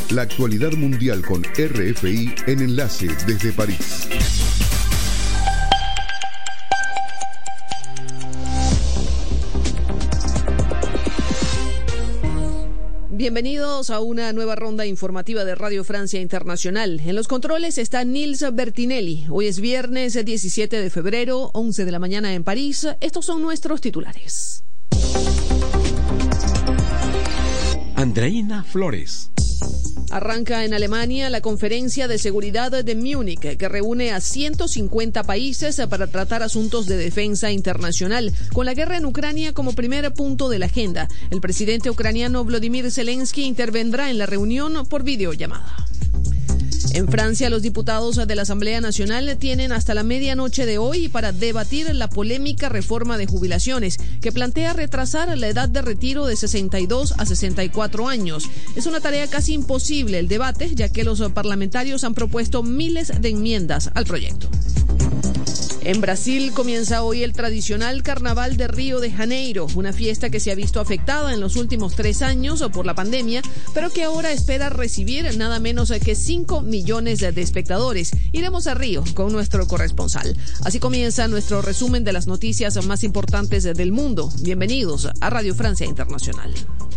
La actualidad mundial con RFI en Enlace desde París. Bienvenidos a una nueva ronda informativa de Radio Francia Internacional. En los controles está Nils Bertinelli. Hoy es viernes 17 de febrero, 11 de la mañana en París. Estos son nuestros titulares. Andreina Flores. Arranca en Alemania la Conferencia de Seguridad de Múnich, que reúne a 150 países para tratar asuntos de defensa internacional, con la guerra en Ucrania como primer punto de la agenda. El presidente ucraniano Volodymyr Zelensky intervendrá en la reunión por videollamada. En Francia, los diputados de la Asamblea Nacional tienen hasta la medianoche de hoy para debatir la polémica reforma de jubilaciones, que plantea retrasar la edad de retiro de 62 a 64 años. Es una tarea casi imposible el debate, ya que los parlamentarios han propuesto miles de enmiendas al proyecto. En Brasil comienza hoy el tradicional Carnaval de Río de Janeiro, una fiesta que se ha visto afectada en los últimos 3 años por la pandemia, pero que ahora espera recibir nada menos que 5 millones de espectadores. Iremos a Río con nuestro corresponsal. Así comienza nuestro resumen de las noticias más importantes del mundo. Bienvenidos a Radio Francia Internacional.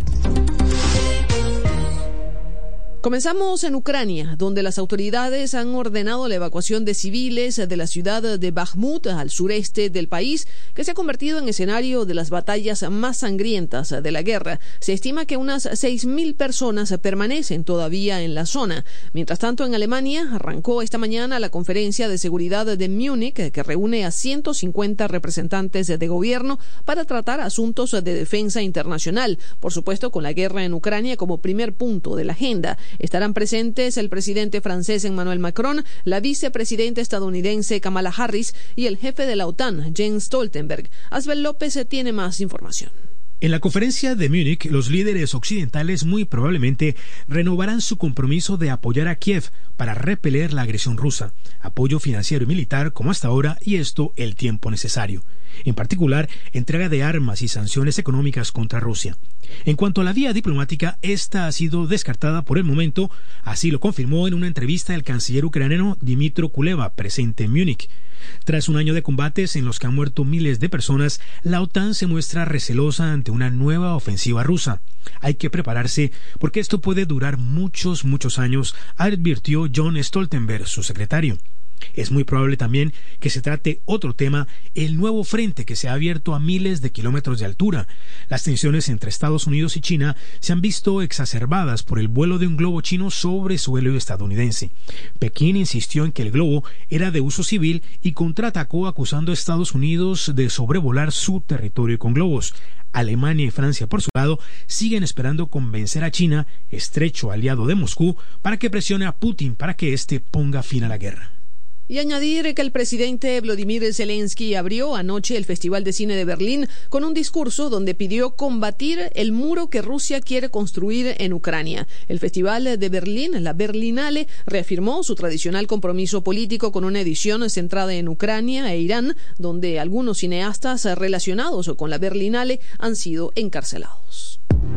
Comenzamos en Ucrania, donde las autoridades han ordenado la evacuación de civiles de la ciudad de Bakhmut, al sureste del país, que se ha convertido en escenario de las batallas más sangrientas de la guerra. Se estima que unas 6.000 personas permanecen todavía en la zona. Mientras tanto, en Alemania arrancó esta mañana la Conferencia de Seguridad de Múnich, que reúne a 150 representantes de gobierno para tratar asuntos de defensa internacional, por supuesto con la guerra en Ucrania como primer punto de la agenda. Estarán presentes el presidente francés Emmanuel Macron, la vicepresidenta estadounidense Kamala Harris y el jefe de la OTAN, Jens Stoltenberg. Asbel López tiene más información. En la conferencia de Múnich, los líderes occidentales muy probablemente renovarán su compromiso de apoyar a Kiev para repeler la agresión rusa, apoyo financiero y militar como hasta ahora, y esto el tiempo necesario. En particular, entrega de armas y sanciones económicas contra Rusia. En cuanto a la vía diplomática, esta ha sido descartada por el momento, así lo confirmó en una entrevista el canciller ucraniano Dmytro Kuleba, presente en Múnich. Tras un año de combates en los que han muerto miles de personas, la OTAN se muestra recelosa ante una nueva ofensiva rusa. Hay que prepararse porque esto puede durar muchos años, advirtió Jens Stoltenberg, su secretario. Es muy probable también que se trate otro tema, el nuevo frente que se ha abierto a miles de kilómetros de altura. Las tensiones entre Estados Unidos y China se han visto exacerbadas por el vuelo de un globo chino sobre suelo estadounidense. Pekín insistió en que el globo era de uso civil y contraatacó acusando a Estados Unidos de sobrevolar su territorio con globos. Alemania y Francia, por su lado, siguen esperando convencer a China, estrecho aliado de Moscú, para que presione a Putin para que éste ponga fin a la guerra. Y añadir que el presidente Volodymyr Zelensky abrió anoche el Festival de Cine de Berlín con un discurso donde pidió combatir el muro que Rusia quiere construir en Ucrania. El Festival de Berlín, la Berlinale, reafirmó su tradicional compromiso político con una edición centrada en Ucrania e Irán, donde algunos cineastas relacionados con la Berlinale han sido encarcelados.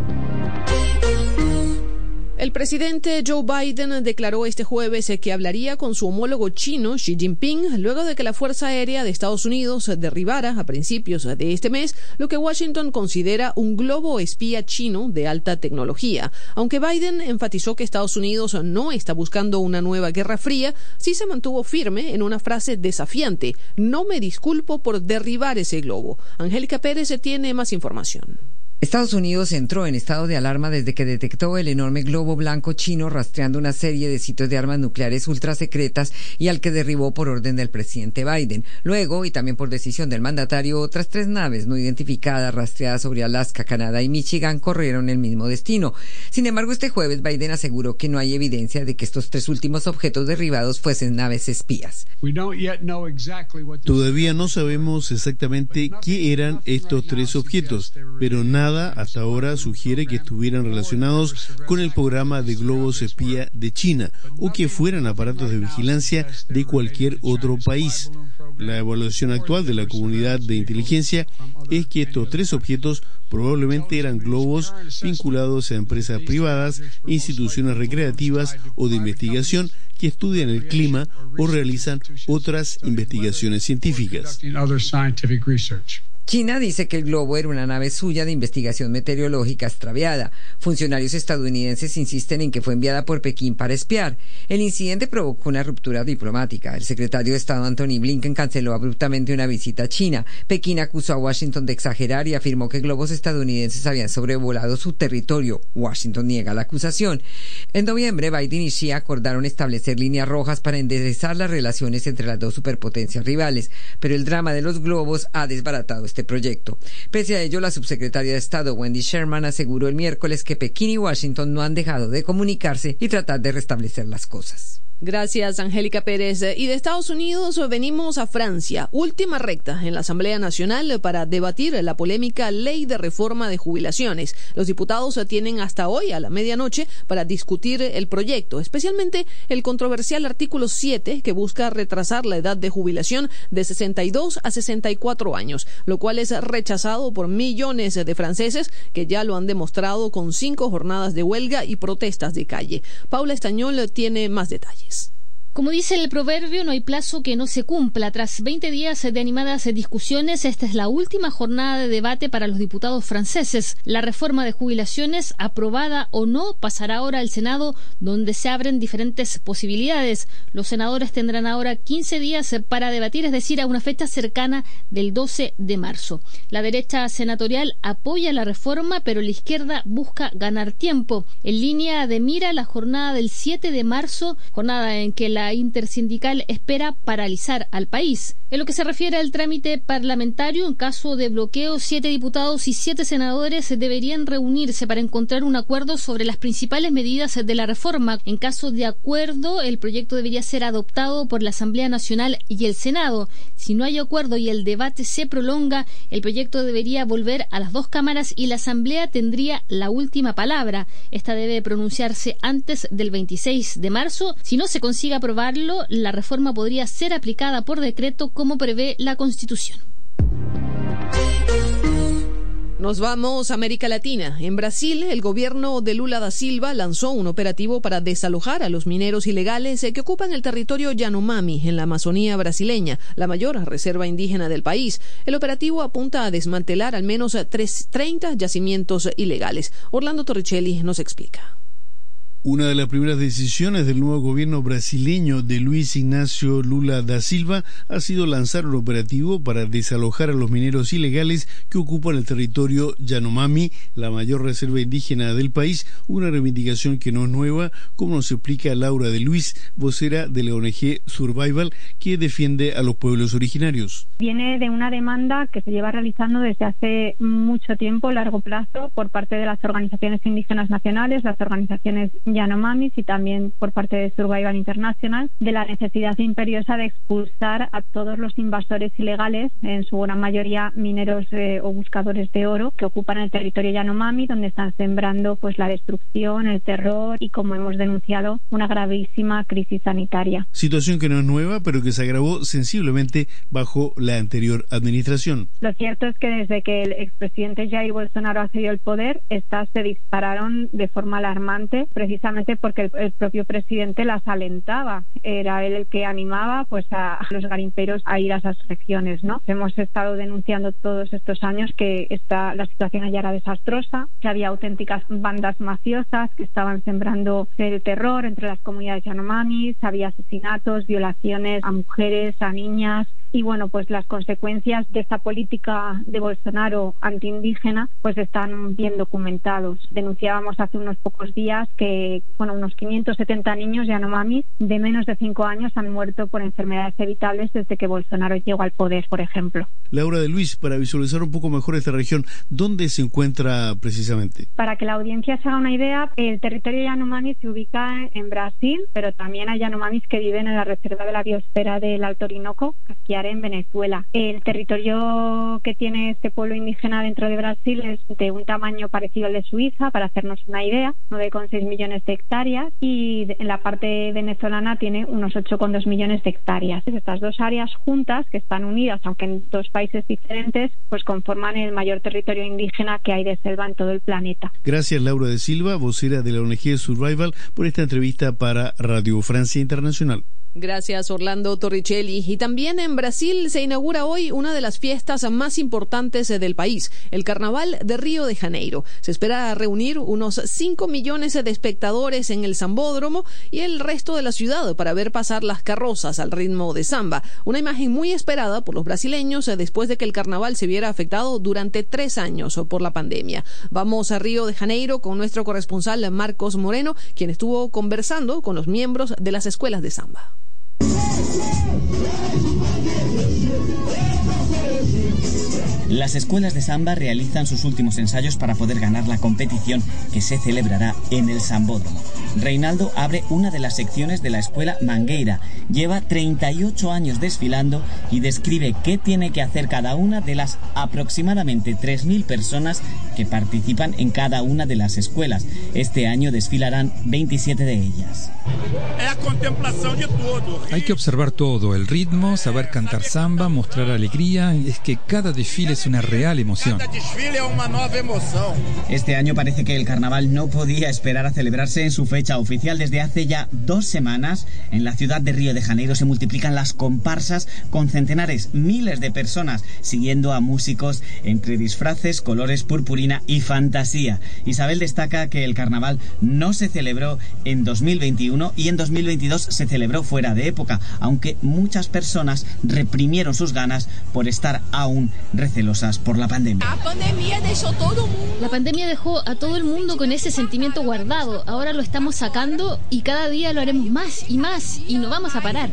El presidente Joe Biden declaró este jueves que hablaría con su homólogo chino Xi Jinping luego de que la Fuerza Aérea de Estados Unidos derribara a principios de este mes lo que Washington considera un globo espía chino de alta tecnología. Aunque Biden enfatizó que Estados Unidos no está buscando una nueva guerra fría, sí se mantuvo firme en una frase desafiante: "No me disculpo por derribar ese globo". Angélica Pérez tiene más información. Estados Unidos entró en estado de alarma desde que detectó el enorme globo blanco chino rastreando una serie de sitios de armas nucleares ultrasecretas y al que derribó por orden del presidente Biden. Luego, y también por decisión del mandatario, otras 3 naves no identificadas rastreadas sobre Alaska, Canadá y Michigan corrieron el mismo destino. Sin embargo, este jueves Biden aseguró que no hay evidencia de que estos 3 últimos objetos derribados fuesen naves espías. Todavía no sabemos exactamente qué eran estos 3 objetos, pero nada nada hasta ahora sugiere que estuvieran relacionados con el programa de globos espía de China o que fueran aparatos de vigilancia de cualquier otro país. La evaluación actual de la comunidad de inteligencia es que estos 3 objetos probablemente eran globos vinculados a empresas privadas, instituciones recreativas o de investigación que estudian el clima o realizan otras investigaciones científicas. China dice que el globo era una nave suya de investigación meteorológica extraviada. Funcionarios estadounidenses insisten en que fue enviada por Pekín para espiar. El incidente provocó una ruptura diplomática. El secretario de Estado Antony Blinken canceló abruptamente una visita a China. Pekín acusó a Washington de exagerar y afirmó que globos estadounidenses habían sobrevolado su territorio. Washington niega la acusación. En noviembre, Biden y Xi acordaron establecer líneas rojas para enderezar las relaciones entre las dos superpotencias rivales, pero el drama de los globos ha desbaratado este proyecto. Pese a ello, la subsecretaria de Estado Wendy Sherman aseguró el miércoles que Pekín y Washington no han dejado de comunicarse y tratar de restablecer las cosas. Gracias, Angélica Pérez. Y de Estados Unidos venimos a Francia, última recta en la Asamblea Nacional para debatir la polémica ley de reforma de jubilaciones. Los diputados tienen hasta hoy a la medianoche para discutir el proyecto, especialmente el controversial artículo 7 que busca retrasar la edad de jubilación de 62 a 64 años, lo cual es rechazado por millones de franceses que ya lo han demostrado con 5 jornadas de huelga y protestas de calle. Paula Estañol tiene más detalles. Como dice el proverbio, no hay plazo que no se cumpla. Tras 20 días de animadas discusiones, esta es la última jornada de debate para los diputados franceses. La reforma de jubilaciones, aprobada o no, pasará ahora al Senado, donde se abren diferentes posibilidades. Los senadores tendrán ahora 15 días para debatir, es decir, a una fecha cercana del 12 de marzo. La derecha senatorial apoya la reforma, pero la izquierda busca ganar tiempo. En línea de mira la jornada del 7 de marzo, jornada en que la intersindical espera paralizar al país. En lo que se refiere al trámite parlamentario, en caso de bloqueo, 7 diputados y 7 senadores deberían reunirse para encontrar un acuerdo sobre las principales medidas de la reforma. En caso de acuerdo, el proyecto debería ser adoptado por la Asamblea Nacional y el Senado. Si no hay acuerdo y el debate se prolonga, el proyecto debería volver a las 2 cámaras y la Asamblea tendría la última palabra. Esta debe pronunciarse antes del 26 de marzo. Si no se consigue aprobarlo, la reforma podría ser aplicada por decreto como prevé la Constitución. Nos vamos a América Latina. En Brasil, el gobierno de Lula da Silva lanzó un operativo para desalojar a los mineros ilegales que ocupan el territorio Yanomami, en la Amazonía brasileña, la mayor reserva indígena del país. El operativo apunta a desmantelar al menos 30 yacimientos ilegales. Orlando Torricelli nos explica. Una de las primeras decisiones del nuevo gobierno brasileño de Luis Ignacio Lula da Silva ha sido lanzar un operativo para desalojar a los mineros ilegales que ocupan el territorio Yanomami, la mayor reserva indígena del país, una reivindicación que no es nueva, como nos explica Laura de Luis, vocera de la ONG Survival, que defiende a los pueblos originarios. Viene de una demanda que se lleva realizando desde hace mucho tiempo, largo plazo, por parte de las organizaciones indígenas nacionales, las organizaciones Yanomamis y también por parte de Survival International, de la necesidad imperiosa de expulsar a todos los invasores ilegales, en su gran mayoría mineros o buscadores de oro, que ocupan el territorio Yanomami, donde están sembrando pues la destrucción, el terror y, como hemos denunciado, una gravísima crisis sanitaria. Situación que no es nueva, pero que se agravó sensiblemente bajo la anterior administración. Lo cierto es que desde que el expresidente Jair Bolsonaro accedió al poder, estas se dispararon de forma alarmante, precisamente porque el propio presidente las alentaba. Era él el que animaba pues a los garimperos a ir a esas regiones, ¿no? Hemos estado denunciando todos estos años que la situación allá era desastrosa, que había auténticas bandas mafiosas que estaban sembrando el terror entre las comunidades yanomamis, había asesinatos, violaciones a mujeres, a niñas. Y bueno, pues las consecuencias de esta política de Bolsonaro antiindígena pues están bien documentados. Denunciábamos hace unos pocos días que unos 570 niños yanomamis de menos de 5 años han muerto por enfermedades evitables desde que Bolsonaro llegó al poder, por ejemplo. Laura de Luis, para visualizar un poco mejor esta región, ¿dónde se encuentra precisamente? Para que la audiencia se haga una idea, el territorio Yanomami se ubica en Brasil, pero también hay Yanomamis que viven en la reserva de la biosfera del Alto Orinoco, Casquiare estaré en Venezuela. El territorio que tiene este pueblo indígena dentro de Brasil es de un tamaño parecido al de Suiza, para hacernos una idea, 9,6 millones de hectáreas, y en la parte venezolana tiene unos 8,2 millones de hectáreas. Estas dos áreas juntas, que están unidas, aunque en dos países diferentes, pues conforman el mayor territorio indígena que hay de selva en todo el planeta. Gracias, Laura de Silva, vocera de la ONG Survival, por esta entrevista para Radio Francia Internacional. Gracias, Orlando Torricelli. Y también en Brasil se inaugura hoy una de las fiestas más importantes del país, el Carnaval de Río de Janeiro. Se espera reunir unos 5 millones de espectadores en el Sambódromo y el resto de la ciudad para ver pasar las carrozas al ritmo de samba. Una imagen muy esperada por los brasileños después de que el carnaval se viera afectado durante 3 años por la pandemia. Vamos a Río de Janeiro con nuestro corresponsal Marcos Moreno, quien estuvo conversando con los miembros de las escuelas de samba. Las escuelas de samba realizan sus últimos ensayos para poder ganar la competición que se celebrará en el Sambódromo. Reinaldo abre una de las secciones de la escuela Mangueira. Lleva 38 años desfilando y describe qué tiene que hacer cada una de las aproximadamente 3.000 personas que participan en cada una de las escuelas. Este año desfilarán 27 de ellas. Hay que observar todo, el ritmo, saber cantar samba, mostrar alegría. Es que cada desfile es una real emoción. Este año parece que el carnaval no podía esperar a celebrarse en su fecha oficial. Desde hace ya 2 semanas, en la ciudad de Río de Janeiro se multiplican las comparsas con centenares, miles de personas siguiendo a músicos entre disfraces, colores, purpurina y fantasía. Isabel destaca que el carnaval no se celebró en 2021 y en 2022 se celebró fuera de época, aunque muchas personas reprimieron sus ganas por estar aún recelosas por la pandemia. La pandemia dejó a todo el mundo con ese sentimiento guardado. Ahora lo estamos sacando y cada día lo haremos más y no vamos a parar.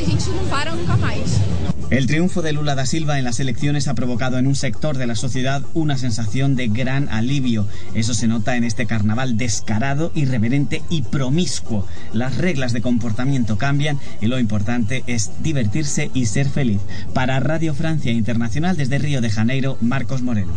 El triunfo de Lula da Silva en las elecciones ha provocado en un sector de la sociedad una sensación de gran alivio. Eso se nota en este carnaval descarado, irreverente y promiscuo. Las reglas de comportamiento cambian y lo importante es divertirse y ser feliz. Para Radio Francia Internacional desde Río de Janeiro, Marcos Moreno.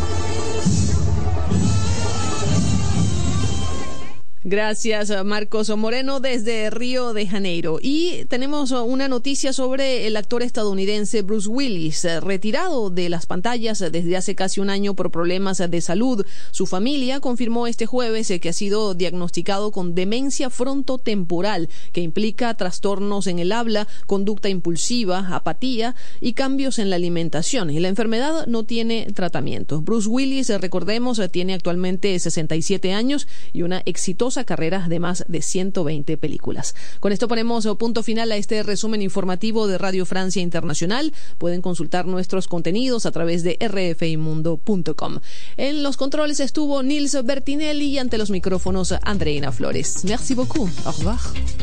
Gracias, Marcos Moreno, desde Río de Janeiro. Y tenemos una noticia sobre el actor estadounidense Bruce Willis, retirado de las pantallas desde hace casi un año por problemas de salud. Su familia confirmó este jueves que ha sido diagnosticado con demencia frontotemporal, que implica trastornos en el habla, conducta impulsiva, apatía y cambios en la alimentación. Y la enfermedad no tiene tratamiento. Bruce Willis, recordemos, tiene actualmente 67 años y una exitosa carrera de más de 120 películas. Con esto ponemos punto final a este resumen informativo de Radio Francia Internacional. Pueden consultar nuestros contenidos a través de rfimundo.com. En los controles estuvo Nils Bertinelli y ante los micrófonos Andreina Flores. Merci beaucoup. Au revoir.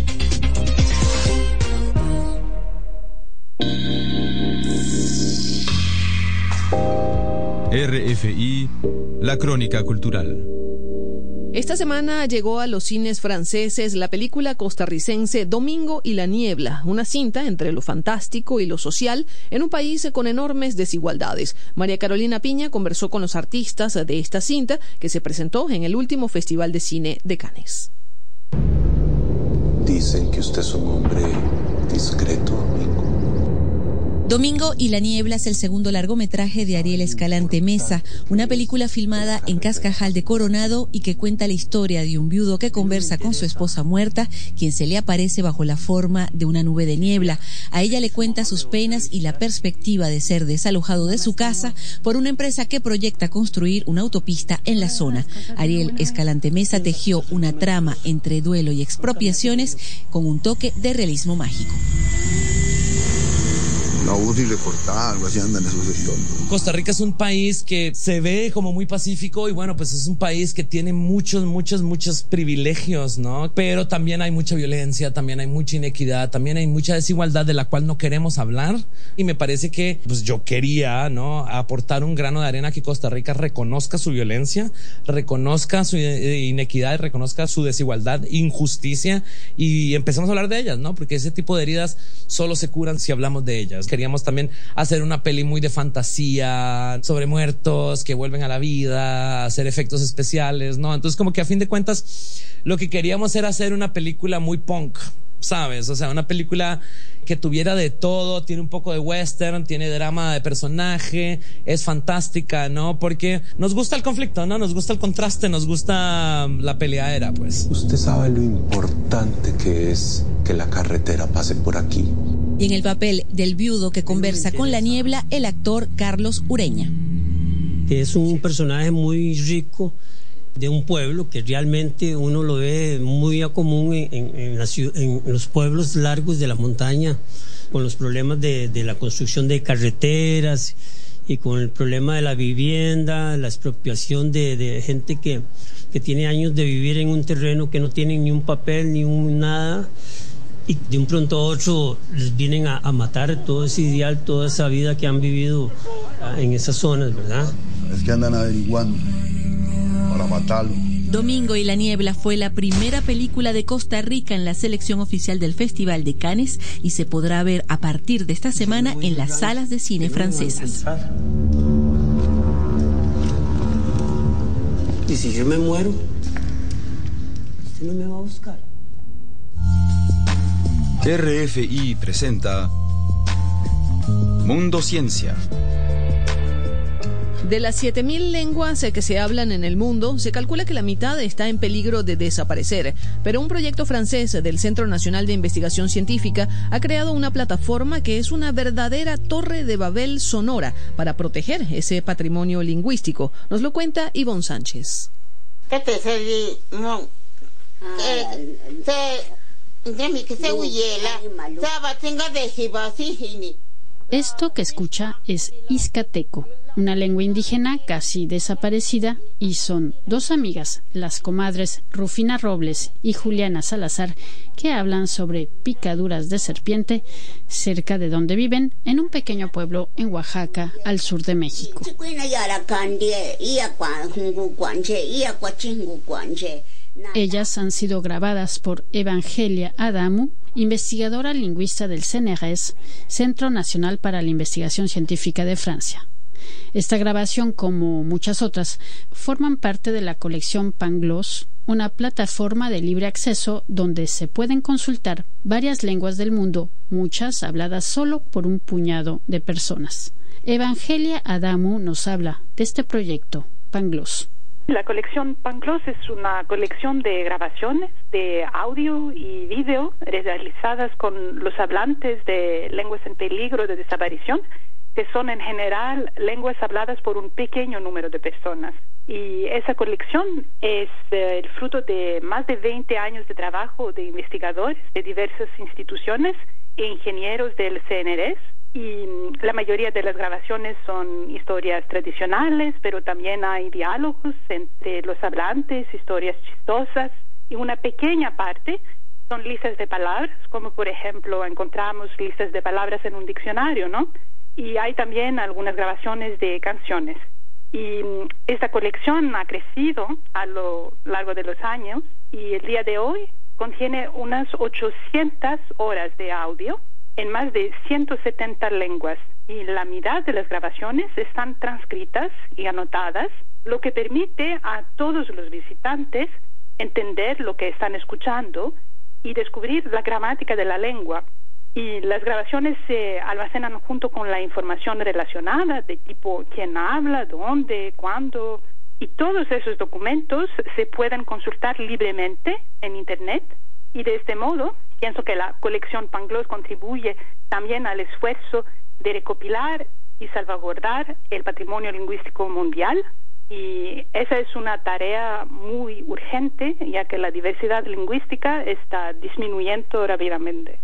RFI, la crónica cultural. Esta semana llegó a los cines franceses la película costarricense Domingo y la niebla, una cinta entre lo fantástico y lo social en un país con enormes desigualdades. María Carolina Piña conversó con los artistas de esta cinta que se presentó en el último Festival de Cine de Cannes. Dicen que usted es un hombre discreto, Domingo. Domingo y la niebla es el segundo largometraje de Ariel Escalante Mesa, una película filmada en Cascajal de Coronado y que cuenta la historia de un viudo que conversa con su esposa muerta, quien se le aparece bajo la forma de una nube de niebla. A ella le cuenta sus penas y la perspectiva de ser desalojado de su casa por una empresa que proyecta construir una autopista en la zona. Ariel Escalante Mesa tejió una trama entre duelo y expropiaciones con un toque de realismo mágico. No, y reportar, algo así andan esos historias. Costa Rica es un país que se ve como muy pacífico y bueno, pues es un país que tiene muchos privilegios, ¿no? Pero también hay mucha violencia, también hay mucha inequidad, también hay mucha desigualdad de la cual no queremos hablar. Y me parece que pues yo quería, ¿no?, aportar un grano de arena que Costa Rica reconozca su violencia, reconozca su inequidad, reconozca su desigualdad, injusticia y empecemos a hablar de ellas, ¿no? Porque ese tipo de heridas solo se curan si hablamos de ellas. Quería queríamos también hacer una peli muy de fantasía, sobre muertos que vuelven a la vida, hacer efectos especiales, ¿no? Entonces como que a fin de cuentas lo que queríamos era hacer una película muy punk, ¿sabes? O sea, una película que tuviera de todo, tiene un poco de western, tiene drama de personaje, es fantástica, ¿no? Porque nos gusta el conflicto, ¿no? Nos gusta el contraste, nos gusta la peleadera, pues. Usted sabe lo importante que es que la carretera pase por aquí. Y en el papel del viudo que conversa con la niebla, el actor Carlos Ureña. Que es un personaje muy rico de un pueblo que realmente uno lo ve muy a común en los pueblos largos de la montaña, con los problemas de la construcción de carreteras y con el problema de la vivienda, la expropiación de gente que tiene años de vivir en un terreno que no tienen ni un papel ni nada, y de un pronto a otro les vienen a matar todo ese ideal, toda esa vida que han vivido en esas zonas, ¿verdad? Es que andan averiguando para matarlo. Domingo y la niebla fue la primera película de Costa Rica en la selección oficial del Festival de Cannes y se podrá ver a partir de esta semana en las salas de cine francesas. Y si yo me muero, usted no me va a buscar. RFI presenta Mundo Ciencia. De las 7.000 lenguas que se hablan en el mundo, se calcula que la mitad está en peligro de desaparecer. Pero un proyecto francés del Centro Nacional de Investigación Científica ha creado una plataforma que es una verdadera torre de Babel sonora para proteger ese patrimonio lingüístico. Nos lo cuenta Ivonne Sánchez. Esto que escucha es Izcateco, una lengua indígena casi desaparecida, y son dos amigas, las comadres Rufina Robles y Juliana Salazar, que hablan sobre picaduras de serpiente cerca de donde viven, en un pequeño pueblo en Oaxaca, al sur de México. Ellas han sido grabadas por Evangelia Adamu, investigadora lingüista del CNRS, Centro Nacional para la Investigación Científica de Francia. Esta grabación, como muchas otras, forman parte de la colección Pangloss, una plataforma de libre acceso donde se pueden consultar varias lenguas del mundo, muchas habladas solo por un puñado de personas. Evangelia Adamu nos habla de este proyecto, Pangloss. La colección Pangloss es una colección de grabaciones de audio y video realizadas con los hablantes de lenguas en peligro de desaparición, que son en general lenguas habladas por un pequeño número de personas. Y esa colección es el fruto de más de 20 años de trabajo de investigadores de diversas instituciones e ingenieros del CNRS. Y la mayoría de las grabaciones son historias tradicionales, pero también hay diálogos entre los hablantes, historias chistosas, y una pequeña parte son listas de palabras, como por ejemplo encontramos listas de palabras en un diccionario, ¿no? Y hay también algunas grabaciones de canciones. Y esta colección ha crecido a lo largo de los años y el día de hoy contiene unas 800 horas de audio en más de 170 lenguas, y la mitad de las grabaciones están transcritas y anotadas, lo que permite a todos los visitantes entender lo que están escuchando y descubrir la gramática de la lengua. Y las grabaciones se almacenan junto con la información relacionada de tipo quién habla, dónde, cuándo, y todos esos documentos se pueden consultar libremente en Internet. Y de este modo, pienso que la colección Pangloss contribuye también al esfuerzo de recopilar y salvaguardar el patrimonio lingüístico mundial. Y esa es una tarea muy urgente, ya que la diversidad lingüística está disminuyendo rápidamente.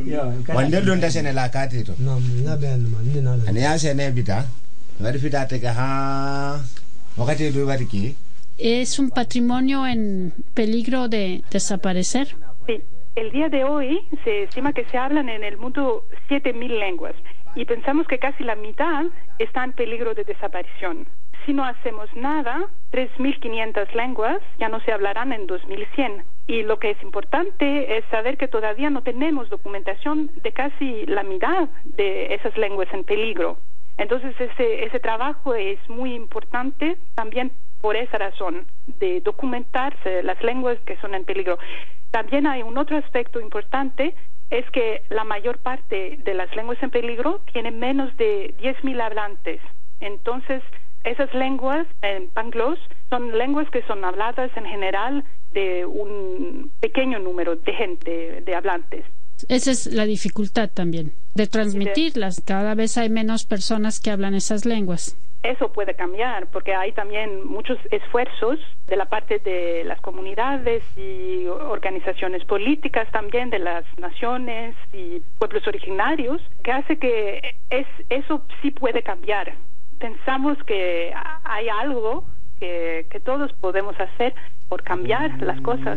¿Es un patrimonio en peligro de desaparecer? Sí, el día de hoy se estima que se hablan en el mundo 7.000 lenguas y pensamos que casi la mitad está en peligro de desaparición. si no hacemos nada, 3.500 lenguas ya no se hablarán en 2100. Y lo que es importante es saber que todavía no tenemos documentación de casi la mitad de esas lenguas en peligro. Entonces ese trabajo es muy importante también por esa razón, de documentarse las lenguas que son en peligro. También hay un otro aspecto importante, es que la mayor parte de las lenguas en peligro tienen menos de 10.000 hablantes. Entonces, esas lenguas en Pangloss son lenguas que son habladas en general de un pequeño número de gente, de hablantes. Esa es la dificultad también, de transmitirlas. Cada vez hay menos personas que hablan esas lenguas. Eso puede cambiar, porque hay también muchos esfuerzos de la parte de las comunidades y organizaciones políticas también, de las naciones y pueblos originarios, que hace que eso sí puede cambiar. Pensamos que hay algo que todos podemos hacer por cambiar las cosas.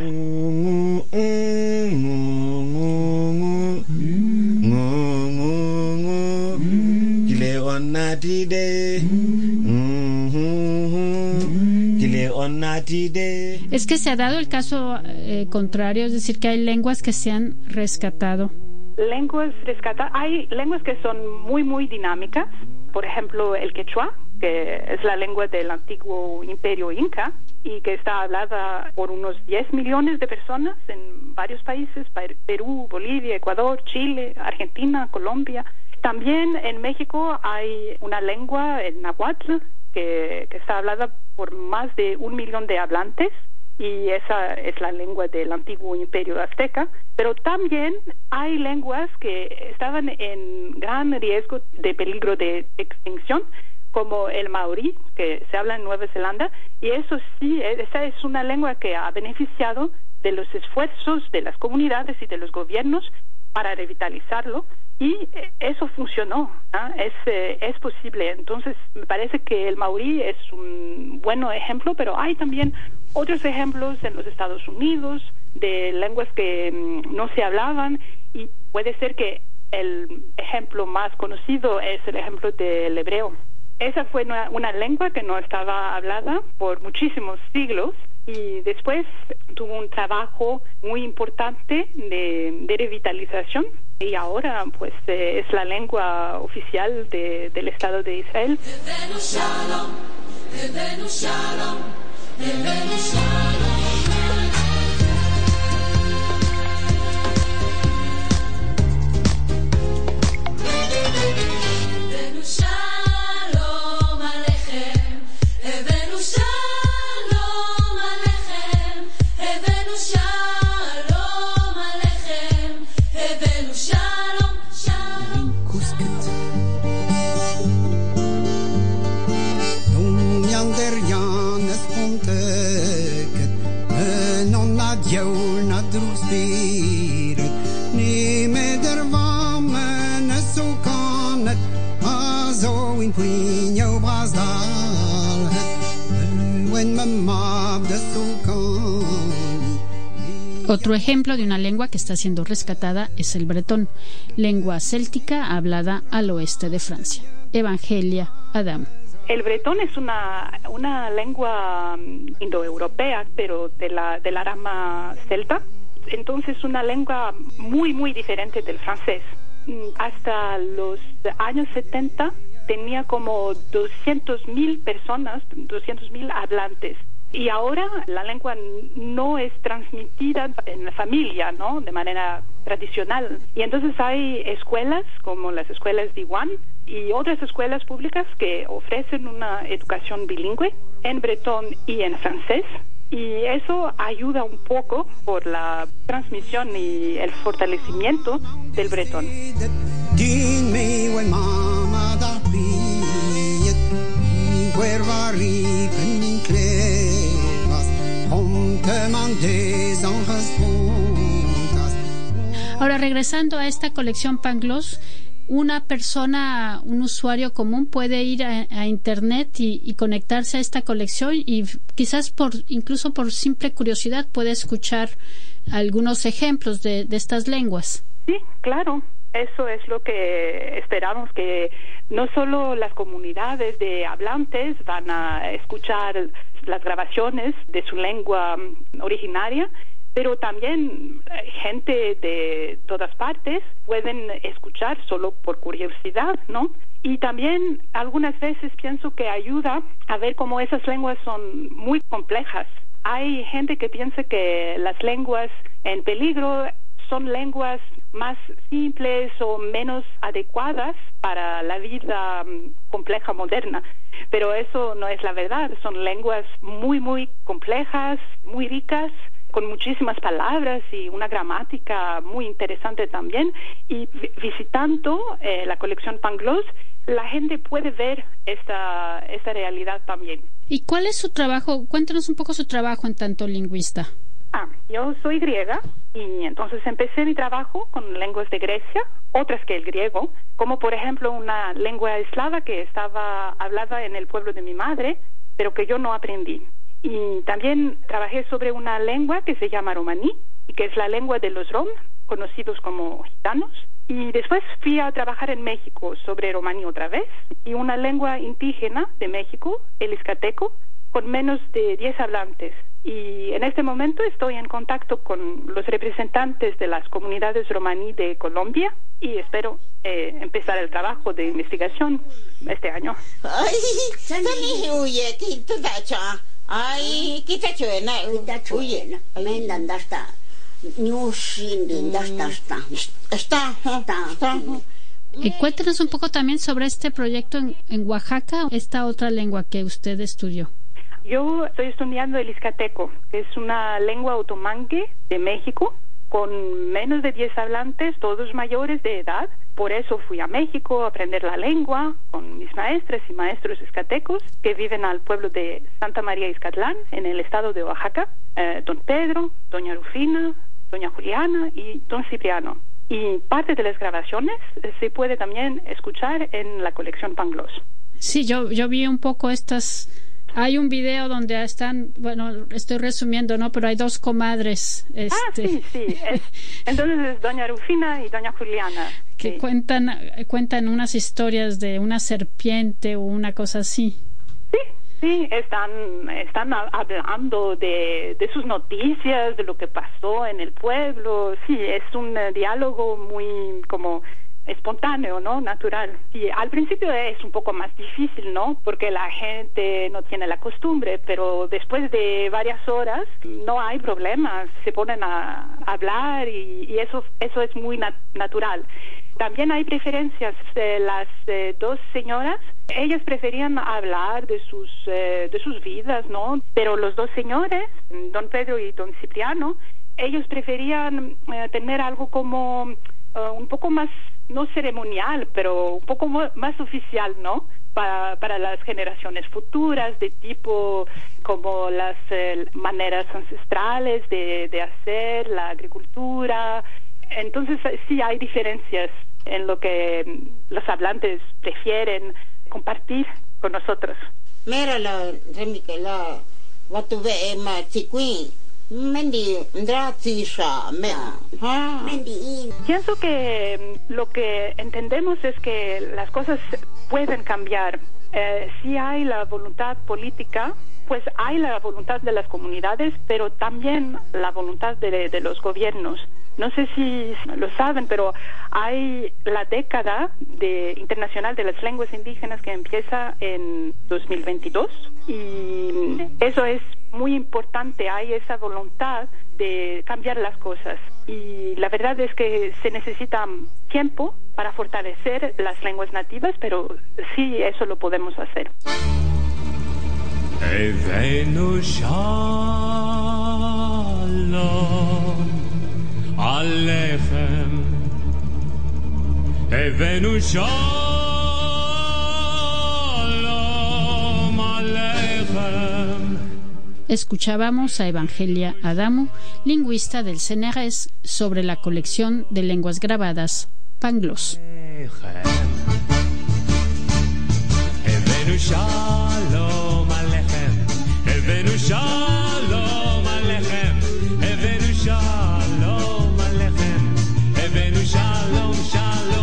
Es que se ha dado el caso contrario, es decir, que hay lenguas que se han rescatado. Lenguas rescatadas, hay lenguas que son muy, muy dinámicas. Por ejemplo, el quechua, que es la lengua del antiguo imperio inca y que está hablada por unos 10 millones de personas en varios países, Perú, Bolivia, Ecuador, Chile, Argentina, Colombia. También en México hay una lengua, el náhuatl, que está hablada por más de 1 millón de hablantes, y esa es la lengua del antiguo imperio azteca. Pero también hay lenguas que estaban en gran riesgo de peligro de extinción, como el maorí, que se habla en Nueva Zelanda, y eso sí, esa es una lengua que ha beneficiado de los esfuerzos de las comunidades y de los gobiernos para revitalizarlo, y eso funcionó, ¿eh? Es posible. Entonces me parece que el maorí es un buen ejemplo, pero hay también otros ejemplos en los Estados Unidos de lenguas que no se hablaban, y puede ser que el ejemplo más conocido es el ejemplo del hebreo. Esa fue una lengua que no estaba hablada por muchísimos siglos, y después tuvo un trabajo muy importante de revitalización, y ahora pues es la lengua oficial del Estado de Israel. Otro ejemplo de una lengua que está siendo rescatada es el bretón, lengua céltica hablada al oeste de Francia. Evangelia Adamu. El bretón es una lengua indoeuropea, pero de la rama celta. Entonces, una lengua muy, muy diferente del francés. Hasta los años 70 tenía como 200.000 personas, 200.000 hablantes. Y ahora la lengua no es transmitida en la familia, ¿no?, de manera tradicional. Y entonces hay escuelas como las escuelas Diwan y otras escuelas públicas que ofrecen una educación bilingüe en bretón y en francés. Y eso ayuda un poco por la transmisión y el fortalecimiento del bretón. Ahora, regresando a esta colección Pangloss, una persona, un usuario común puede ir a internet y conectarse a esta colección, y quizás incluso por simple curiosidad puede escuchar algunos ejemplos de estas lenguas. Sí, claro. Eso es lo que esperamos, que no solo las comunidades de hablantes van a escuchar las grabaciones de su lengua originaria, pero también gente de todas partes pueden escuchar solo por curiosidad, ¿no? Y también algunas veces pienso que ayuda a ver cómo esas lenguas son muy complejas. Hay gente que piensa que las lenguas en peligro son lenguas más simples o menos adecuadas para la vida compleja moderna, pero eso no es la verdad. Son lenguas muy, muy complejas, muy ricas, con muchísimas palabras y una gramática muy interesante también. Y visitando la colección Pangloss, la gente puede ver esta realidad también. ¿Y cuál es su trabajo? Cuéntanos un poco su trabajo en tanto lingüista. Yo soy griega y entonces empecé mi trabajo con lenguas de Grecia, otras que el griego, como por ejemplo una lengua eslava que estaba hablada en el pueblo de mi madre, pero que yo no aprendí. Y también trabajé sobre una lengua que se llama romaní, y que es la lengua de los rom, conocidos como gitanos. Y después fui a trabajar en México sobre romaní otra vez, y una lengua indígena de México, el izcateco, con menos de 10 hablantes. Y en este momento estoy en contacto con los representantes de las comunidades romaní de Colombia y espero empezar el trabajo de investigación este año. Y cuéntanos un poco también sobre este proyecto en Oaxaca, esta otra lengua que usted estudió. Yo estoy estudiando el izcateco, que es una lengua otomangue de México, con menos de 10 hablantes, todos mayores de edad. Por eso fui a México a aprender la lengua con mis maestras y maestros izcatecos que viven al pueblo de Santa María Ixcatlán, en el estado de Oaxaca, don Pedro, doña Rufina, doña Juliana y don Cipriano. Y parte de las grabaciones se puede también escuchar en la colección Pangloss. Sí, yo vi un poco estas... Hay un video donde están, bueno, estoy resumiendo, ¿no? Pero hay dos comadres. Sí. Entonces es doña Rufina y doña Juliana. Que cuentan unas historias de una serpiente o una cosa así. Sí, están hablando de sus noticias, de lo que pasó en el pueblo. Sí, es un diálogo muy como espontáneo, ¿no? Natural. Y al principio es un poco más difícil, ¿no? Porque la gente no tiene la costumbre, pero después de varias horas no hay problemas. Se ponen a hablar y eso es muy natural. También hay preferencias. Las dos señoras, ellas preferían hablar de sus vidas, ¿no? Pero los dos señores, don Pedro y don Cipriano, ellos preferían tener algo como un poco más, no ceremonial, pero un poco más oficial, ¿no? Para las generaciones futuras, de tipo como las maneras ancestrales de hacer la agricultura. Entonces sí hay diferencias en lo que los hablantes prefieren compartir con nosotros. Pienso que lo que entendemos es que las cosas pueden cambiar. Si hay la voluntad política, pues hay la voluntad de las comunidades, pero también la voluntad de los gobiernos. No sé si lo saben, pero hay la década internacional de las lenguas indígenas que empieza en 2022 y eso es muy importante. Hay esa voluntad de cambiar las cosas y la verdad es que se necesita tiempo para fortalecer las lenguas nativas, pero sí, eso lo podemos hacer. Alechem, Evenu Shalom Alechem. Escuchábamos a Evangelia Adamu, lingüista del CNRS, sobre la colección de lenguas grabadas Pangloss. Evenu Shalom Alechem, Evenu Shalom Alechem, Evenu Shalom. Shalom, shalom.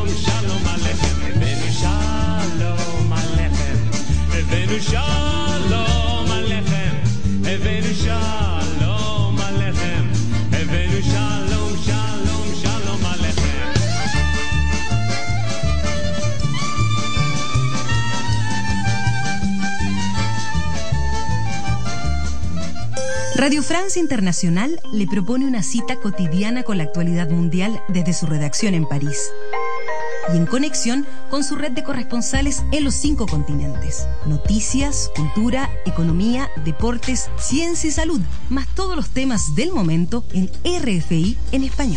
Radio France Internacional le propone una cita cotidiana con la actualidad mundial desde su redacción en París y en conexión con su red de corresponsales en los 5 continentes. Noticias, cultura, economía, deportes, ciencia y salud, más todos los temas del momento en RFI en español.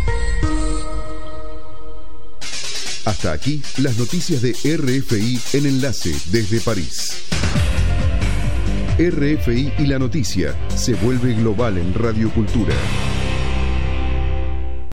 Hasta aquí las noticias de RFI en Enlace desde París. RFI y la noticia se vuelve global en Radio Cultura.